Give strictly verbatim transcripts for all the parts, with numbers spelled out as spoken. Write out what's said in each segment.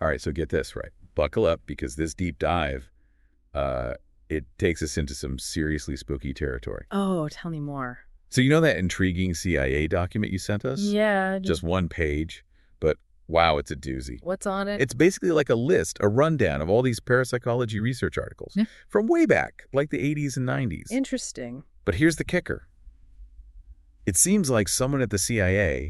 All right, so get this right. Buckle up, because this deep dive, uh, it takes us into some seriously spooky territory. Oh, tell me more. So you know that intriguing C I A document you sent us? Yeah. Just one page, but wow, it's a doozy. What's on it? It's basically like a list, a rundown of all these parapsychology research articles Yeah. from way back, like the eighties and nineties. Interesting. But here's the kicker. It seems like someone at the C I A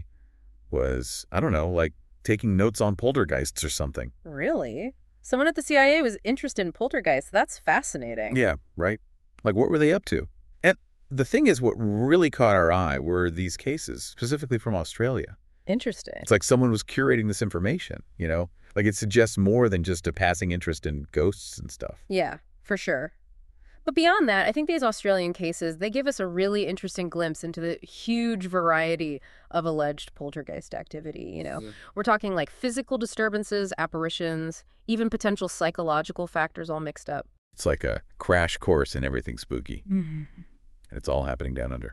was, I don't know, like taking notes on poltergeists or something. Really? Someone at the C I A was interested in poltergeists. That's fascinating. Yeah, right? Like, what were they up to? And the thing is, what really caught our eye were these cases, specifically from Australia. Interesting. It's like someone was curating this information, you know? Like, it suggests more than just a passing interest in ghosts and stuff. Yeah, for sure. But beyond that, I think these Australian cases, they give us a really interesting glimpse into the huge variety of alleged poltergeist activity, you know. Yeah. We're talking like physical disturbances, apparitions, even potential psychological factors all mixed up. It's like a crash course in everything spooky. Mm-hmm. And it's all happening down under.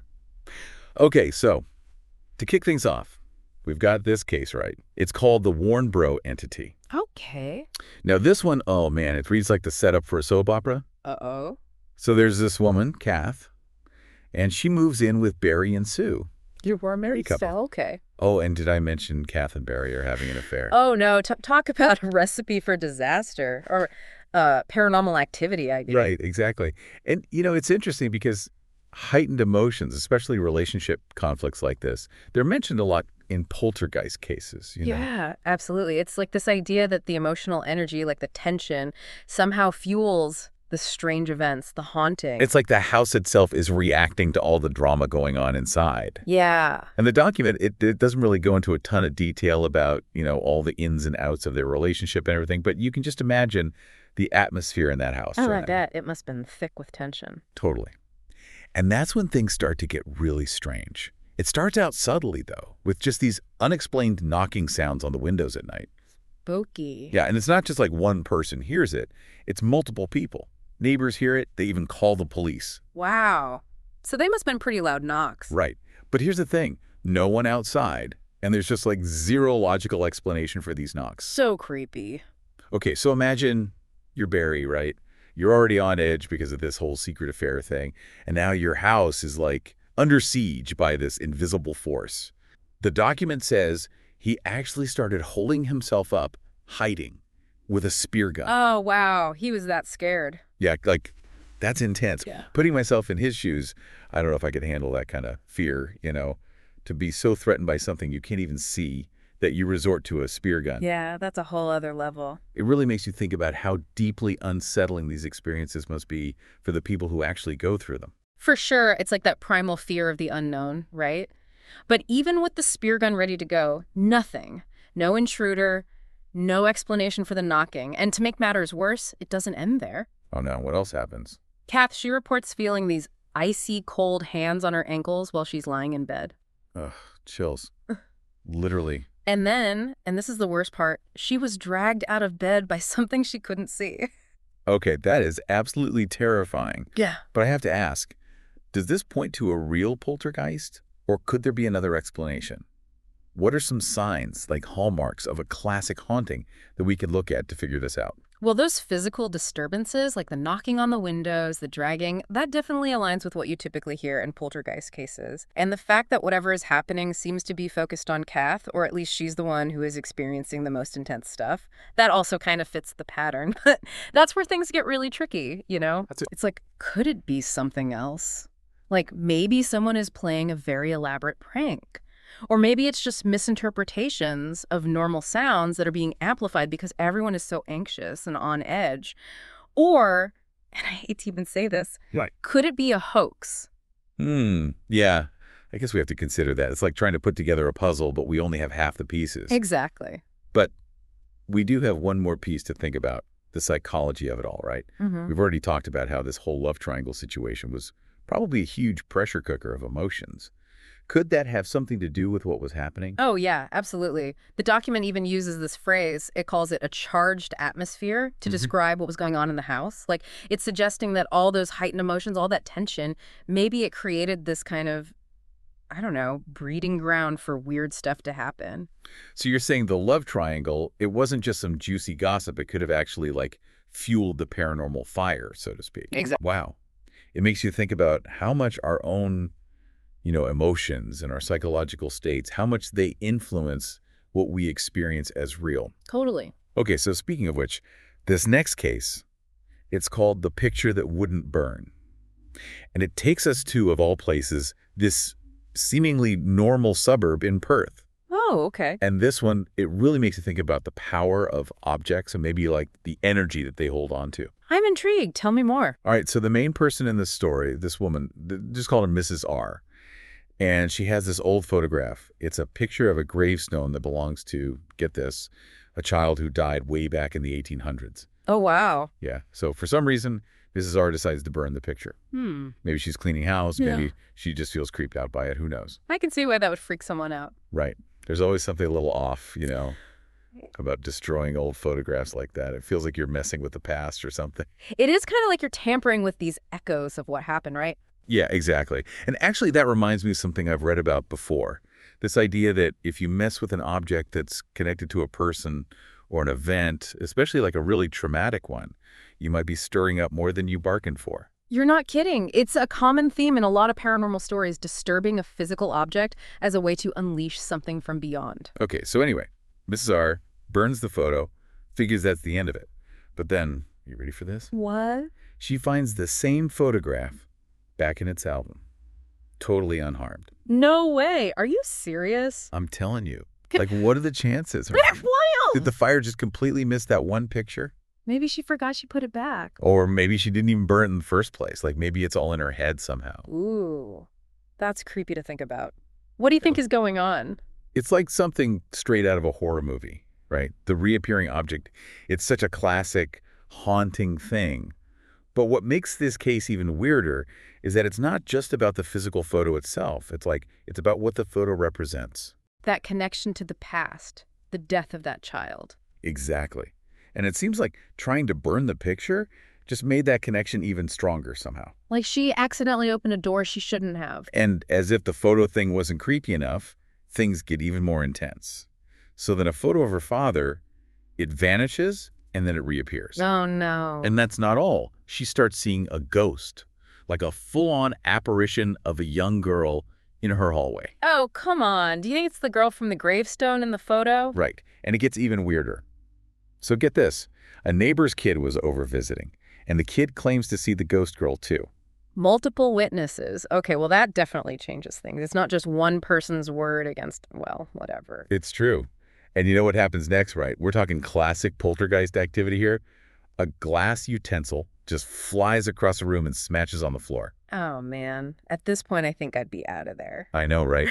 Okay, so to kick things off, we've got this case right. It's called the Warnbro Entity. Okay. Now, this one, oh man, it reads like the setup for a soap opera. Uh-oh. So there's this woman, Kath, and she moves in with Barry and Sue. You were a married couple. So, okay. Oh, and did I mention Kath and Barry are having an affair? Oh, no. T talk about a recipe for disaster or uh, paranormal activity, I guess. Right, exactly. And, you know, it's interesting because heightened emotions, especially relationship conflicts like this, they're mentioned a lot in poltergeist cases. You know? Yeah, absolutely. It's like this idea that the emotional energy, like the tension, somehow fuels the strange events, the haunting. It's like the house itself is reacting to all the drama going on inside. Yeah. And the document, it, it doesn't really go into a ton of detail about, you know, all the ins and outs of their relationship and everything, but you can just imagine the atmosphere in that house. Oh, right? I bet. It must have been thick with tension. Totally. And that's when things start to get really strange. It starts out subtly, though, with just these unexplained knocking sounds on the windows at night. Spooky. Yeah, and it's not just like one person hears it. It's multiple people. Neighbors hear it. They even call the police. Wow. So they must have been pretty loud knocks. Right. But here's the thing. No one outside, and there's just like zero logical explanation for these knocks. So creepy. Okay, so imagine you're Barry, right? You're already on edge because of this whole secret affair thing, and now your house is like under siege by this invisible force. The document says he actually started holding himself up, hiding, with a spear gun. Oh, wow. He was that scared. Yeah, like, that's intense. Yeah. Putting myself in his shoes, I don't know if I could handle that kind of fear, you know, to be so threatened by something you can't even see that you resort to a spear gun. Yeah, that's a whole other level. It really makes you think about how deeply unsettling these experiences must be for the people who actually go through them. For sure, it's like that primal fear of the unknown, right? But even with the spear gun ready to go, nothing. No intruder, no explanation for the knocking. And to make matters worse, it doesn't end there. Oh no, what else happens? Kath, she reports feeling these icy cold hands on her ankles while she's lying in bed. Ugh, chills. Literally. And then, and this is the worst part, she was dragged out of bed by something she couldn't see. Okay, that is absolutely terrifying. Yeah. But I have to ask, does this point to a real poltergeist, or could there be another explanation? What are some signs, like hallmarks, of a classic haunting that we could look at to figure this out? Well, those physical disturbances, like the knocking on the windows, the dragging, that definitely aligns with what you typically hear in poltergeist cases. And the fact that whatever is happening seems to be focused on Kath, or at least she's the one who is experiencing the most intense stuff, that also kind of fits the pattern. But that's where things get really tricky, you know? That's it. It's like, could it be something else? Like maybe someone is playing a very elaborate prank. Or maybe it's just misinterpretations of normal sounds that are being amplified because everyone is so anxious and on edge. Or, and I hate to even say this, Right. Could it be a hoax? Hmm, yeah. I guess we have to consider that. It's like trying to put together a puzzle, but we only have half the pieces. Exactly. But we do have one more piece to think about, the psychology of it all, right? Mm-hmm. We've already talked about how this whole love triangle situation was probably a huge pressure cooker of emotions. Could that have something to do with what was happening? Oh, yeah, absolutely. The document even uses this phrase. It calls it a charged atmosphere to Mhm. describe what was going on in the house. Like, it's suggesting that all those heightened emotions, all that tension, maybe it created this kind of, I don't know, breeding ground for weird stuff to happen. So you're saying the love triangle, it wasn't just some juicy gossip. It could have actually, like, fueled the paranormal fire, so to speak. Exactly. Wow. It makes you think about how much our own, you know, emotions and our psychological states, how much they influence what we experience as real. Totally. Okay, so speaking of which, this next case, it's called The Picture That Wouldn't Burn. And it takes us to, of all places, this seemingly normal suburb in Perth. Oh, okay. And this one, it really makes you think about the power of objects and maybe like the energy that they hold on to. I'm intrigued. Tell me more. All right, so the main person in this story, this woman, th- just call her Missus R. And she has this old photograph. It's a picture of a gravestone that belongs to, get this, a child who died way back in the eighteen hundreds. Oh, wow. Yeah, so for some reason, Missus R decides to burn the picture. Hmm. Maybe she's cleaning house. Yeah. Maybe she just feels creeped out by it. Who knows? I can see why that would freak someone out. Right. There's always something a little off, you know, about destroying old photographs like that. It feels like you're messing with the past or something. It is kind of like you're tampering with these echoes of what happened, right? Yeah, exactly. And actually, that reminds me of something I've read about before. This idea that if you mess with an object that's connected to a person or an event, especially like a really traumatic one, you might be stirring up more than you bargained for. You're not kidding. It's a common theme in a lot of paranormal stories, disturbing a physical object as a way to unleash something from beyond. Okay, so anyway, Missus R burns the photo, figures that's the end of it. But then, you ready for this? What? She finds the same photograph back in its album, totally unharmed. No way. Are you serious? I'm telling you. Like, what are the chances? That's Did wild. the fire just completely miss that one picture? Maybe she forgot she put it back. Or maybe she didn't even burn it in the first place. Like, maybe it's all in her head somehow. Ooh, that's creepy to think about. What do you think is going on? It's like something straight out of a horror movie, right? The reappearing object. It's such a classic, haunting thing. But what makes this case even weirder is that it's not just about the physical photo itself. It's like, it's about what the photo represents. That connection to the past, the death of that child. Exactly. And it seems like trying to burn the picture just made that connection even stronger somehow. Like she accidentally opened a door she shouldn't have. And as if the photo thing wasn't creepy enough, things get even more intense. So then a photo of her father, it vanishes and then it reappears. Oh, no. And that's not all. She starts seeing a ghost, like a full-on apparition of a young girl in her hallway. Oh, come on. Do you think it's the girl from the gravestone in the photo? Right. And it gets even weirder. So get this. A neighbor's kid was over visiting, and the kid claims to see the ghost girl too. Multiple witnesses. Okay, well, that definitely changes things. It's not just one person's word against, well, whatever. It's true. And you know what happens next, right? We're talking classic poltergeist activity here. A glass utensil just flies across the room and smashes on the floor. Oh, man. At this point, I think I'd be out of there. I know, right?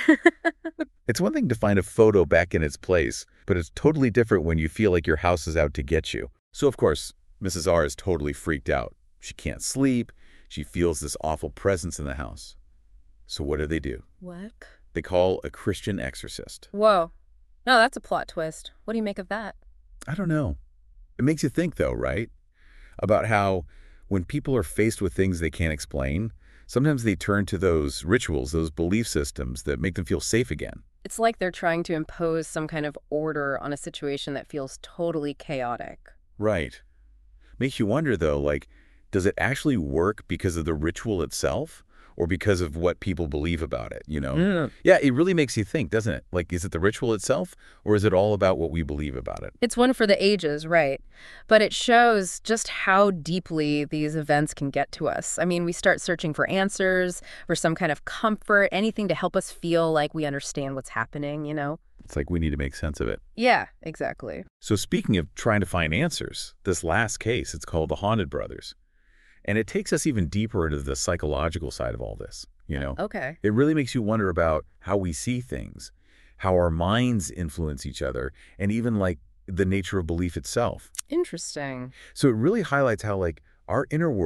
It's one thing to find a photo back in its place, but it's totally different when you feel like your house is out to get you. So, of course, Missus R is totally freaked out. She can't sleep. She feels this awful presence in the house. So what do they do? What? They call a Christian exorcist. Whoa. No, that's a plot twist. What do you make of that? I don't know. It makes you think, though, right? About how when people are faced with things they can't explain, sometimes they turn to those rituals, those belief systems that make them feel safe again. It's like they're trying to impose some kind of order on a situation that feels totally chaotic. Right. Makes you wonder, though, like, does it actually work because of the ritual itself or because of what people believe about it, you know? Mm. Yeah, it really makes you think, doesn't it? Like, is it the ritual itself or is it all about what we believe about it? It's one for the ages, right? But it shows just how deeply these events can get to us. I mean, we start searching for answers, for some kind of comfort, anything to help us feel like we understand what's happening, you know? It's like we need to make sense of it. Yeah, exactly. So speaking of trying to find answers, this last case, it's called the Haunted Brothers. And it takes us even deeper into the psychological side of all this, you know? Okay. It really makes you wonder about how we see things, how our minds influence each other, and even like the nature of belief itself. Interesting. So it really highlights how like our inner world,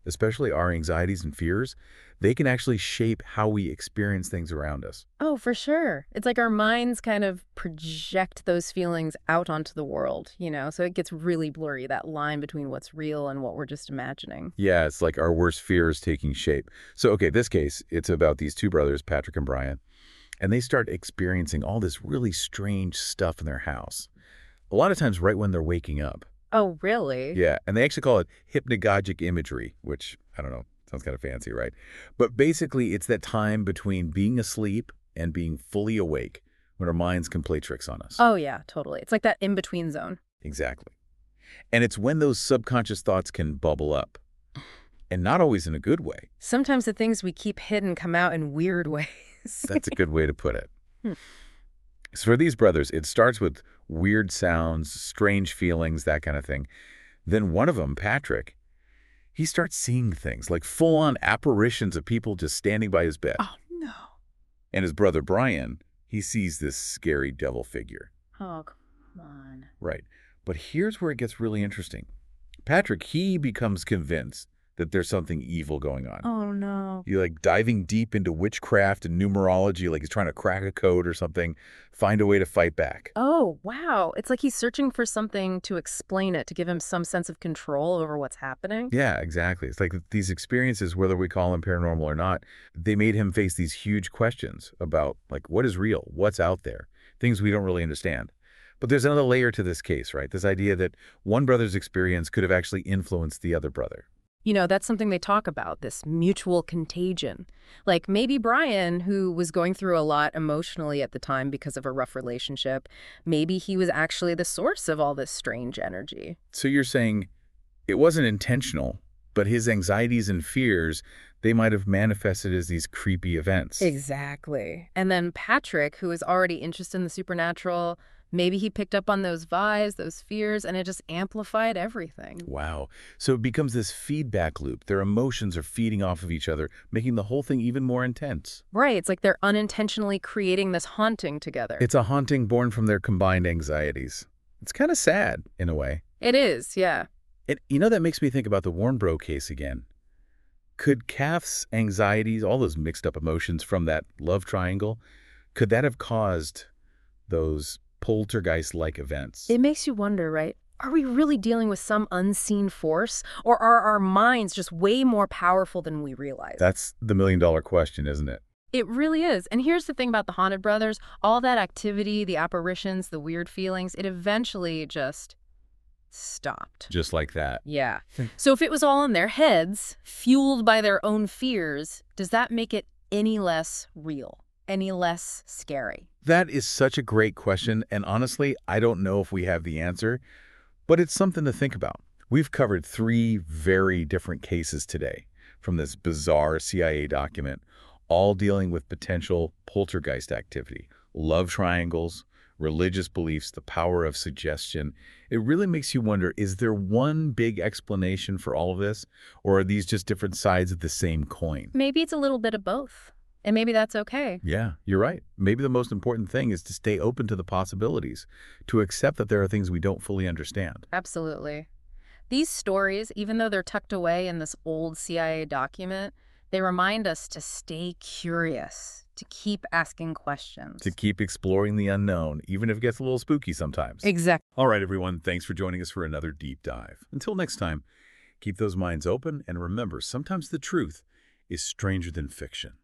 especially our anxieties and fears, they can actually shape how we experience things around us. Oh, for sure. It's like our minds kind of project those feelings out onto the world, you know? So it gets really blurry, that line between what's real and what we're just imagining. Yeah, it's like our worst fears taking shape. So, okay, this case, it's about these two brothers, Patrick and Brian, and they start experiencing all this really strange stuff in their house. A lot of times right when they're waking up. Oh, really? Yeah, and they actually call it hypnagogic imagery, which, I don't know, sounds kind of fancy, right? But basically, it's that time between being asleep and being fully awake when our minds can play tricks on us. Oh, yeah, totally. It's like that in-between zone. Exactly. And it's when those subconscious thoughts can bubble up, and not always in a good way. Sometimes the things we keep hidden come out in weird ways. That's a good way to put it. Hmm. So for these brothers, it starts with weird sounds, strange feelings, that kind of thing. Then one of them, Patrick, he starts seeing things like full-on apparitions of people just standing by his bed. Oh, no. And his brother, Brian, he sees this scary devil figure. Oh, come on. Right. But here's where it gets really interesting. Patrick, he becomes convinced that there's something evil going on. Oh, no. You're like diving deep into witchcraft and numerology, like he's trying to crack a code or something, find a way to fight back. Oh, wow. It's like he's searching for something to explain it, to give him some sense of control over what's happening. Yeah, exactly. It's like these experiences, whether we call them paranormal or not, they made him face these huge questions about, like, what is real? What's out there? Things we don't really understand. But there's another layer to this case, right? This idea that one brother's experience could have actually influenced the other brother. You know, that's something they talk about, this mutual contagion. Like maybe Brian, who was going through a lot emotionally at the time because of a rough relationship, maybe he was actually the source of all this strange energy. So you're saying it wasn't intentional, but his anxieties and fears, they might have manifested as these creepy events. Exactly. And then Patrick, who is already interested in the supernatural, maybe he picked up on those vibes, those fears, and it just amplified everything. Wow. So it becomes this feedback loop. Their emotions are feeding off of each other, making the whole thing even more intense. Right. It's like they're unintentionally creating this haunting together. It's a haunting born from their combined anxieties. It's kind of sad, in a way. It is, yeah. And you know, that makes me think about the Warnbro case again. Could Kath's anxieties, all those mixed up emotions from that love triangle, could that have caused those poltergeist-like events? It makes you wonder, right? Are we really dealing with some unseen force, or are our minds just way more powerful than we realize? That's the million-dollar question, isn't it? It really is. And here's the thing about the Haunted Brothers. All that activity, the apparitions, the weird feelings, it eventually just stopped. Just like that. Yeah. So if it was all in their heads, fueled by their own fears, does that make it any less real? Any less scary? That is such a great question, and honestly, I don't know if we have the answer, but it's something to think about. We've covered three very different cases today from this bizarre C I A document, all dealing with potential poltergeist activity, love triangles, religious beliefs, the power of suggestion. It really makes you wonder, is there one big explanation for all of this, or are these just different sides of the same coin? Maybe it's a little bit of both. And maybe that's okay. Yeah, you're right. Maybe the most important thing is to stay open to the possibilities, to accept that there are things we don't fully understand. Absolutely. These stories, even though they're tucked away in this old C I A document, they remind us to stay curious, to keep asking questions. To keep exploring the unknown, even if it gets a little spooky sometimes. Exactly. All right, everyone, thanks for joining us for another deep dive. Until next time, keep those minds open, and remember, sometimes the truth is stranger than fiction.